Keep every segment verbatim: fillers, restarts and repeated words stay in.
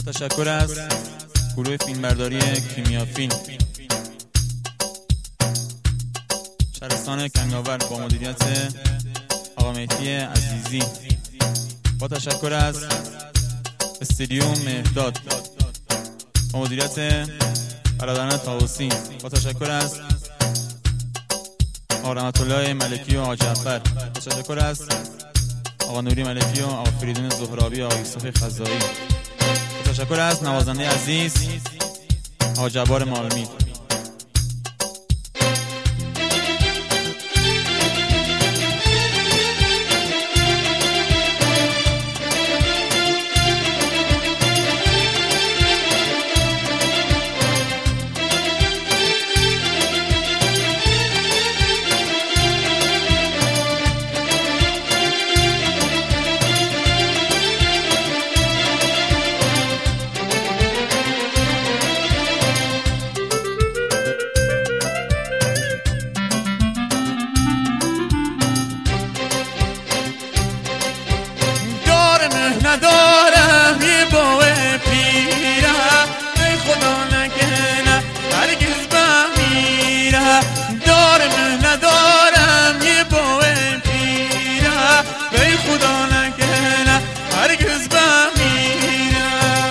تشکر از گروه فیلمبرداری کیمیا فیلم شهرستان کنگاور با مدیریت آقا مهدی عزیزی. با تشکر از استودیو مهداد با مدیریت برادران طاووسی. با تشکر از آقا رحمت الله ملکی و آقا جعفر. با تشکر از آقا نوری ملکی و آقا فریدون زهرابی و آقا یوسف خزایی. با تشکر از نوازنده عزیز آقا جبار مالمی. ندارم یه باوه پیره به خدا نکنه هرگز بمیره. دارم ندارم یه باوه پیره به خدا نکنه هرگز بمیره.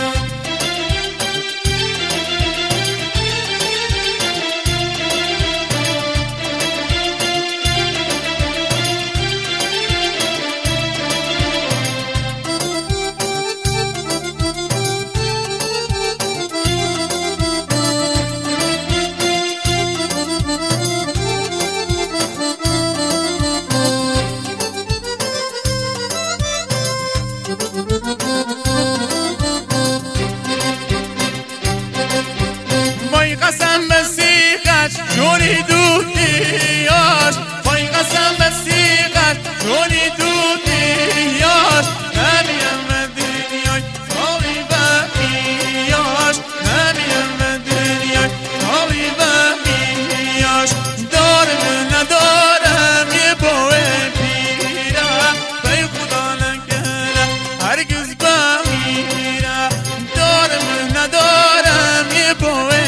وای قسم به سیغش جونی دوتیاش، وای قسم به سیغش جونی دوتیاش. نمیم به دنیای تاوی و میاش، نمیم به دنیای تاوی و میاش. دارم ندارم یه باوه پیره به خدا نکنه هرگز بمیره. دارم ندارم یه باوه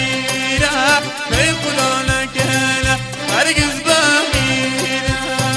به خدا نکنه هرگز بمیره.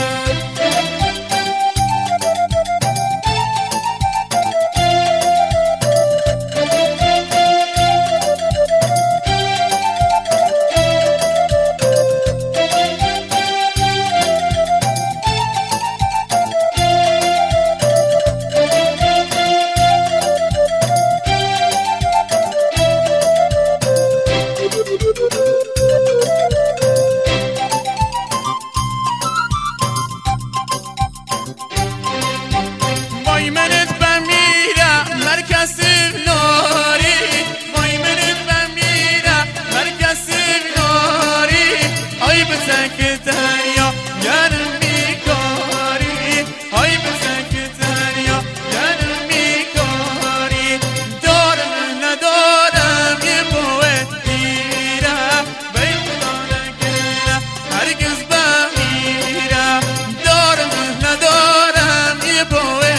وای منت بمیره مرکز ناری، وای منت بمیره مرکز ناری. آی بزنک دریا گرم میکاری، آی بزنک دریا گرم میکاری. دارم ندارم یه باوه پیره به خدا نکنه هرگز بمیره. دارم ندارم یه باوه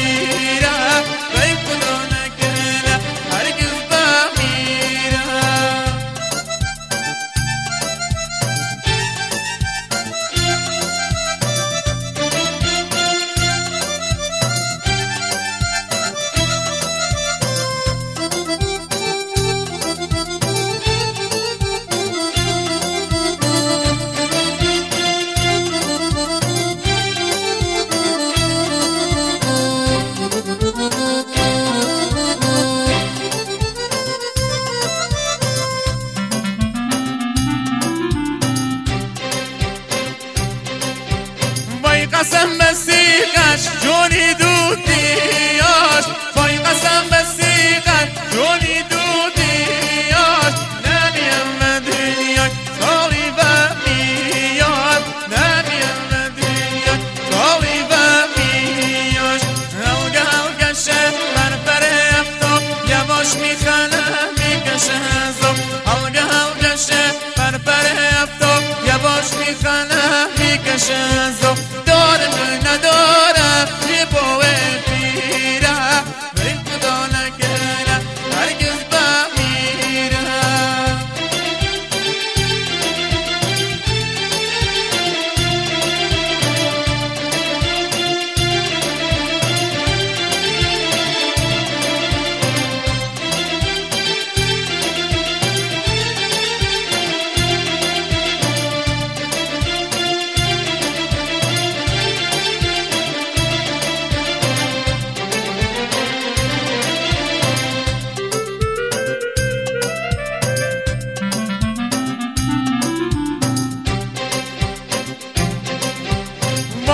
قسم به سیغش جونی دوتیاش، وای قسم به سیغش جونی دوتیاش. نمیم به دنیای تاوی و میاش، نمیم به دنیای تاوی و میاش. هلگه هلگه شه بر پر افتاب یواش میخنه میکشه زب. هلگه هلگه شه بر پر افتاب یواش میخنه میکشه زب. دارم ندارم یه باوه پیره به خدا نکنه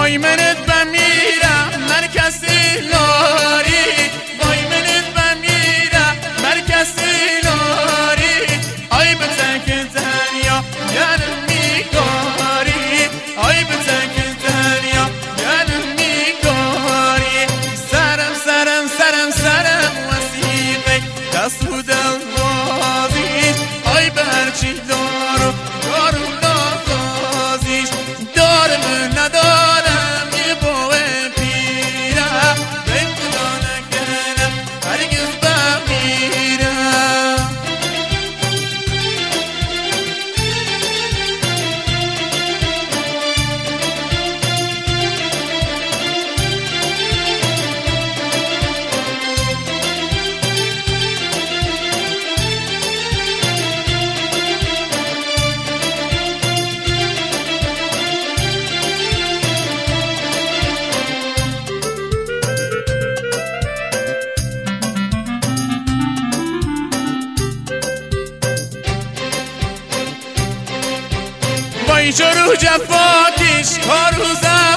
وای منت بمیرم مرکزی لاری وای منت بمیرم مرکزی لاری آی بتک دنیا گلم میگاری آی بتک دنیا گلم میگاری سرم سرم سرم سرم وسیقه دست رو دل بازیش آی برچی دارو دارو نازیش دارم ندارم یه بوه پیرم به خدا نکنم هرگز بمیرم وای جرو جفاکش کارو زن